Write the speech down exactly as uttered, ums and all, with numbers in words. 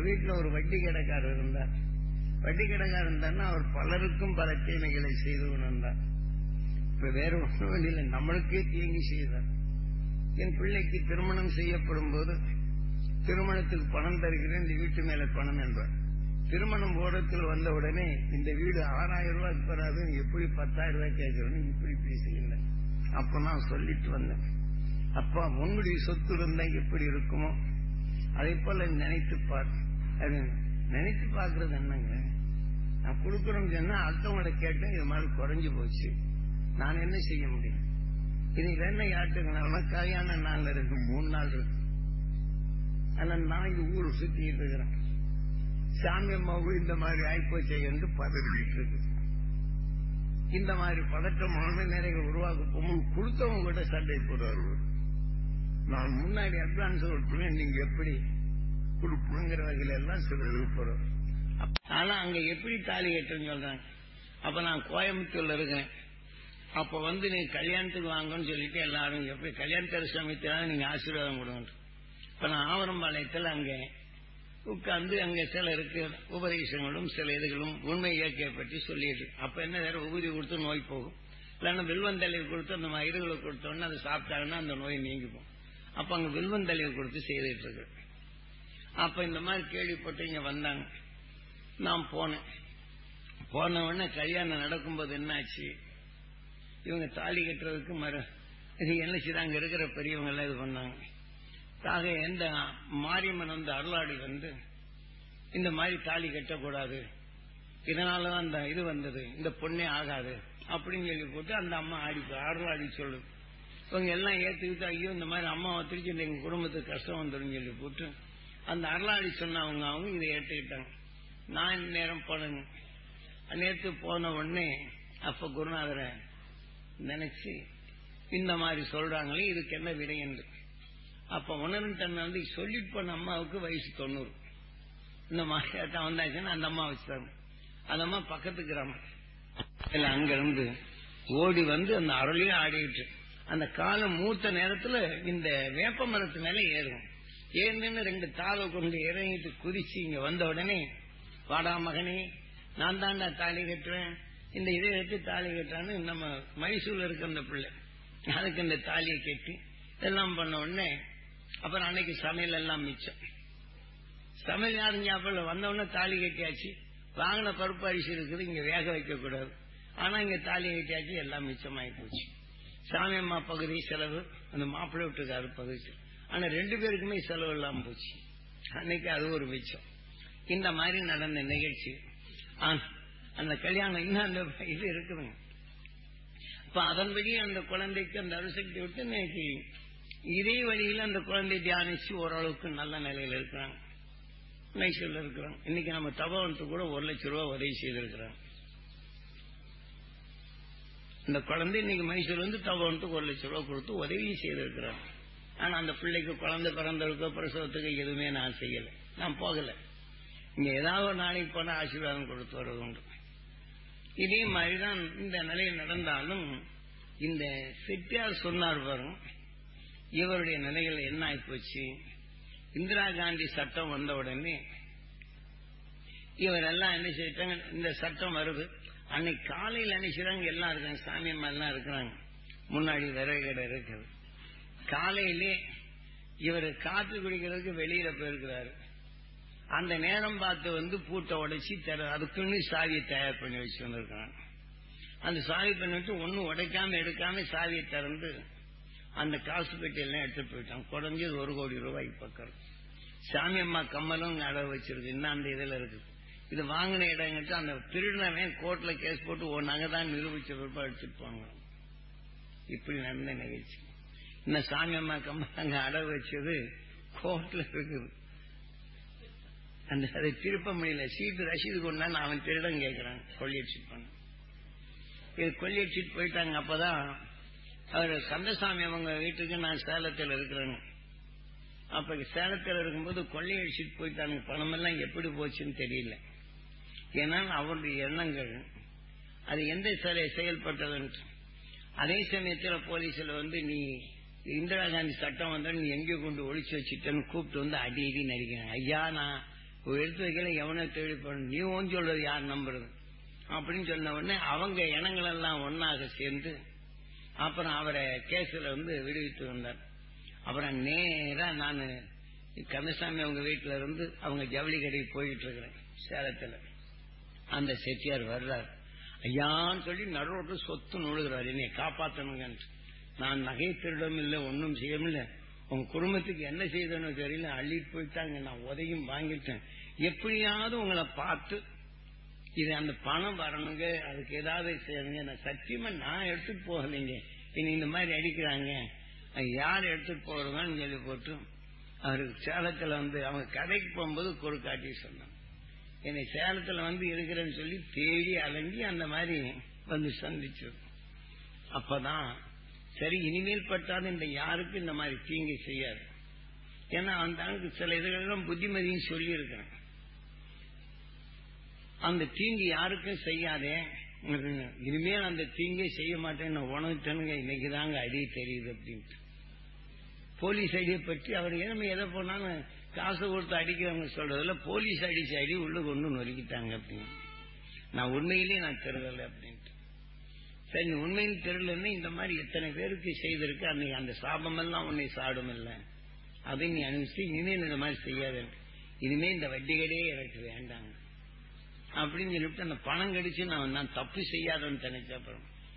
வீட்டுல ஒரு வட்டி கடைக்காரர் இருந்தார். வட்டி கடைக்காரர் இருந்தார்னா அவர் பலருக்கும் பல தீமைகளை செய்து கொண்டிருந்தார். இப்ப வேற ஒன்றும் இல்லை, நம்மளுக்கே தீங்கி செய்தார். என் பிள்ளைக்கு திருமணம் செய்யப்படும் போது திருமணத்துக்கு பணம் தருகிறேன், இந்த வீட்டு மேல பணம் என்றார். திருமணம் போடத்தில் வந்த உடனே இந்த வீடு ஆறாயிரம் ரூபாய்க்கு வராது, எப்படி பத்தாயிரம் ரூபாய் கேட்கறேன்னு இப்படி பேசுகிறேன். அப்ப நான் சொல்லிட்டு வந்தேன், அப்பா உன்னுடைய சொத்து இருந்தா எப்படி இருக்குமோ அதே போல நினைத்து பார். அது நினைத்து பார்க்கறது என்னங்க, நான் கொடுக்கறோம் சொன்னா அடுத்தவங்களை கேட்டேன், இது மாதிரி குறைஞ்சு போச்சு, நான் என்ன செய்ய முடியும்? இது வேணா யாட்டுக்கணும்னா கல்யாண நாள்ல இருக்கு, மூணு நாள் இருக்கு. ஆனா நான் இது ஊர் சுத்திட்டு இருக்கிறேன், சாமி அம்மாவும் இந்த மாதிரி ஆய்ப்போச்சை என்று பதறிட்டு இருக்கு. இந்த மாதிரி பதற்றமான நிறைய உருவாக்க போகும். கொடுத்தவங்க கூட சண்டை போடுவார்கள். நான் முன்னாடி அட்வான்ஸ் கொடுப்பேன், நீங்க எப்படி கொடுப்புங்கிற வகையில எல்லாம் சில போறோம். ஆனா அங்க எப்படி தாலி கட்டுன்னு சொல்றாங்க. அப்ப நான் கோயம்புத்தூர்ல இருக்கேன். அப்ப வந்து நீங்க கல்யாணத்துக்கு வாங்கன்னு சொல்லிட்டு எல்லாரும் எப்படி கல்யாணத்தர சமயத்தினால நீங்க ஆசீர்வாதம் கொடுங்க. இப்ப நான் ஆவரம்பாளையத்தில் அங்க உட்கார்ந்து அங்க சில இருக்கு உபதேசங்களும் சில இதுகளும் உண்மை இயற்கையை பற்றி சொல்லிட்டு, அப்ப என்ன வேற உபதி கொடுத்து நோய் போகும், இல்லைன்னா வில்வந்தலை கொடுத்து அந்த மயிர்களை கொடுத்தோன்னா அதை சாப்பிட்டாங்கன்னா அந்த நோய் நீங்கிப்போம். அப்ப அங்க வில்வந்தலையை கொடுத்து செய்துட்டு இருக்கு. அப்ப இந்த மாதிரி கேள்விப்பட்டு இங்க வந்தாங்க. நான் போனேன். போன உடனே கல்யாணம் நடக்கும்போது என்னாச்சு, இவங்க தாலி கட்டுறதுக்கு மறு இது என்ன செய்ய அங்க இருக்கிற பெரியவங்க எல்லாம் இது பண்ணாங்க. ஆக எந்த மாரியம்மன் வந்து அருளாடி வந்து இந்த மாதிரி தாலி கட்டக்கூடாது, இதனாலதான் அந்த இது வந்தது, இந்த பொண்ணே ஆகாது அப்படின்னு சொல்லி போட்டு அந்த அம்மா ஆடி அருளாடி சொல்லுது. இவங்க எல்லாம் ஏத்துக்கிட்டு ஐயோ இந்த மாதிரி அம்மாவை திருச்சி எங்க குடும்பத்துக்கு கஷ்டம் வந்துடும் சொல்லி போட்டு அந்த அருளாடி சொன்னவங்க அவங்க இதை ஏற்றுக்கிட்டாங்க. நான் நேரம் போனேங்க. நேற்று போன உடனே அப்ப குருநாதரை நினைச்சு இந்த மாதிரி சொல்றாங்களே இதுக்கு என்ன விடை என்று அப்ப உணரும் தன்னை வந்து சொல்லிட்டு போன அம்மாவுக்கு வயசு தொண்ணூறு. இந்த மாதிரி வந்தாச்சுன்னா அந்த அம்மா வச்சுட்டாங்க. அந்த அம்மா பக்கத்து கிராமம் அங்கிருந்து ஓடி வந்து அந்த அருளையும் ஆடிட்டு அந்த காலம் மூத்த நேரத்துல இந்த வேப்ப மரத்து மேல ஏறும். ஏன்னு ரெண்டு தாவை கொண்டு இறங்கிட்டு குதிச்சு இங்க வந்த உடனே வாடா மகனே நான் தாண்டா தாலி கட்டுறேன், இந்த இதை வச்சு தாலி கட்டுறான்னு நம்ம மைசூர்ல இருக்க அந்த பிள்ளை அதுக்கு இந்த தாலியை கட்டி எல்லாம் பண்ண உடனே அப்புறம் அன்னைக்கு சமையல் எல்லாம் மிச்சம். சமையல் யாரும் சாப்பிடல. வந்த உடனே தாலி கட்டியாச்சு, வாங்கின பருப்பு அரிசி இருக்குது இங்க வேக வைக்க கூடாது, ஆனா இங்க தாலி கட்டியாச்சு, எல்லாம் மிச்சமாயி போச்சு. சாமி அம்மா பகுதி செலவு, அந்த மாப்பிள்ளை விட்டுக்காரு பகுதி, ஆனா ரெண்டு பேருக்குமே செலவு இல்லாம போச்சு. அன்னைக்கு அது ஒரு மிச்சம். இந்த மாதிரி நடந்த நிகழ்ச்சி அந்த கல்யாணம் இன்னும் அந்த இது இருக்குதுங்க. இப்ப அதன்படி அந்த குழந்தைக்கு அந்த அரிசக்தி விட்டு இன்னைக்கு இதே வழியில் அந்த குழந்தை தியானிச்சு ஓரளவுக்கு நல்ல நிலையில இருக்கிறாங்க. மைசூர்ல இருக்கிறாங்க. இன்னைக்கு நம்ம தபவனத்துக்கு கூட ஒரு லட்சம் ரூபாய் உதவி செய்திருக்கிறாங்க. இந்த குழந்தை இன்னைக்கு மைசூர் வந்து தபவனத்துக்கு ஒரு லட்சம் ரூபாய் கொடுத்து உதவி செய்திருக்கிறாங்க. ஆனா அந்த பிள்ளைக்கு குழந்தை பிறந்ததுக்கோ பிரசவத்துக்கு எதுவுமே நான் செய்யல, நான் போகல. இங்க ஏதாவது ஒரு நாளைக்கு போனா ஆசீர்வாதம் கொடுத்து வருவது உண்டு. இதே மாதிரிதான் இந்த நிலை நடந்தாலும் இந்த செட்டியார் சொன்னார் வரும் இவருடைய நிலைகள் என்ன ஆயிப்போச்சு. இந்திரா காந்தி சட்டம் வந்த உடனே இவரெல்லாம் என்ன செய்யிட்டாங்க, இந்த சட்டம் வருது அன்னைக்கு காலையில் நினைச்சாங்க எல்லாம் இருக்காங்க, சாமியம்மா எல்லாம் இருக்கிறாங்க, முன்னாடி விறகு கடை இருக்குது. காலையிலே இவர் காற்று குடிக்கிறதுக்கு வெளியில போயிருக்கிறாரு. அந்த நேரம் பார்த்து வந்து பூட்டை உடைச்சி தர அதுக்குன்னு சாவியை தயார் பண்ணி வச்சு வந்திருக்காங்க. அந்த சாவி பண்ணிட்டு ஒன்னும் உடைக்காம எடுக்காம சாவியை திறந்து அந்த காசு பெட்டியெல்லாம் எடுத்துட்டு போயிட்டாங்க. குறைஞ்சது ஒரு கோடி ரூபாய்க்கு பக்கம். சாமி அம்மா கம்மலும் அடவு வச்சிருக்கு, இன்னும் அந்த இதுல இருக்கு. இது வாங்கின இடங்கிட்டு அந்த திருடனவன் கோர்ட்ல கேஸ் போட்டு ஒன்னாங்க தான் நிரூபிச்ச ரூபாய் எடுத்துட்டு போங்க. இப்படி நடந்த நிகழ்ச்சி. இன்னும் சாமி அம்மா கம்மல் அங்க அடவு வச்சது கோர்ட்ல இருக்குது. அந்த அதை திருப்ப முடியல. சீட்டு ரசீது கொண்டா அவன் திருடன் கேட்கிறான், கொள்ளையடிச்சிட்டு பண்ண இது கொள்ளையடிச்சிட்டு போயிட்டாங்க. அப்பதான் அவர் கந்தசாமி அவங்க வீட்டுக்கு நான் சேலத்தில் இருக்கிறேன்னு. அப்ப சேலத்தில் இருக்கும்போது கொள்ளையடிச்சிட்டு போயிட்டாங்க. பணம் எல்லாம் எப்படி போச்சுன்னு தெரியல. ஏன்னா அவருடைய எண்ணங்கள் அது எந்த செயல்பட்டது. அதே சமயத்தில் போலீஸ்ல வந்து நீ இந்திரா காந்தி சட்டம் வந்தா நீ எங்கே கொண்டு ஒழிச்சு வச்சுட்டேன்னு கூப்பிட்டு வந்து அடி அடி நடிக்கிறேன். ஐயா நான் எடுத்து வைக்கல எவனை தேடி போன நீ ஓன் சொல்றது யார் நம்புறது அப்படின்னு சொன்ன உடனே அவங்க இனங்கள் எல்லாம் ஒன்னாக சேர்ந்து அப்புறம் அவரை கேஸ்ல வந்து விடுவித்து வந்தார். அப்புறம் நேரா நான் கந்தசாமி அவங்க வீட்டுல இருந்து அவங்க ஜவுளி கடைக்கு போயிட்டு இருக்கிறேன் சேலத்துல. அந்த செட்டியார் வர்றார். ஐயான்னு சொல்லி நடுரோட்டு சொத்து நுழுகிறார், என்னை காப்பாற்றணுங்க. நான் நகை திருடம் இல்லை, ஒன்னும் செய்யமில்லை, உங்க குடும்பத்துக்கு என்ன செய்தனோ தெரியல, அள்ளிட்டு போயிட்டாங்க, நான் உதவியும் வாங்கிட்டேன், எப்படியாவது உங்களை பார்த்து இது அந்த பணம் வரணுங்க, அதுக்கு ஏதாவது செய்யுங்க. நான் சத்தியமா நான் எடுத்துட்டு போகலைங்க, இனி இந்த மாதிரி அடிக்கிறாங்க, யார் எடுத்துட்டு போறதுன்னு சொல்லி போட்டு அவருக்கு சேலத்துல வந்து அவங்க கடைக்கு போகும்போது ஒரு காட்டி சொன்னாங்க. என்னை சேலத்துல வந்து இருக்கிறேன்னு சொல்லி தேடி அலைஞ்சி அந்த மாதிரி வந்து சந்திச்சு. அப்பதான் சரி இனிமேல் பட்டாலும் இந்த யாருக்கும் இந்த மாதிரி தீங்கு செய்யாது. ஏன்னா அந்த சில இதுகளெல்லாம் புத்திமதியும் சொல்லி இருக்கிறேன். அந்த தீங்கு யாருக்கும் செய்யாதே, இனிமேல் அந்த தீங்கே செய்ய மாட்டேன்னு உணவுட்டனுங்க, இன்னைக்கு தாங்க அடி தெரியுது அப்படின்ட்டு. போலீஸ் அடியை பற்றி அவர் ஏன் எதை போனாலும் காசு கொடுத்து அடிக்கிறவங்க சொல்றதுல போலீஸ் அடிச்சு அடி உள்ள கொண்டு நொறுக்கிட்டாங்க அப்படின்னு. நான் உண்மையிலேயே நான் தெருதல அப்படின்ட்டு. சரி உண்மையில் தெருலன்னு இந்த மாதிரி எத்தனை பேருக்கு செய்திருக்கு, அன்னைக்கு அந்த சாபம் எல்லாம் உன்னை சாடும் இல்லை, அதை நீ அனுப்பிச்சு இனிமேல் இந்த மாதிரி செய்யாத, இனிமே இந்த வட்டிகளே எனக்கு வேண்டாங்க அப்படின்னு சொல்லிட்டு அந்த பணம் கடிச்சு நான் நான் தப்பு செய்யாதன்னு நினைச்ச அப்புறம்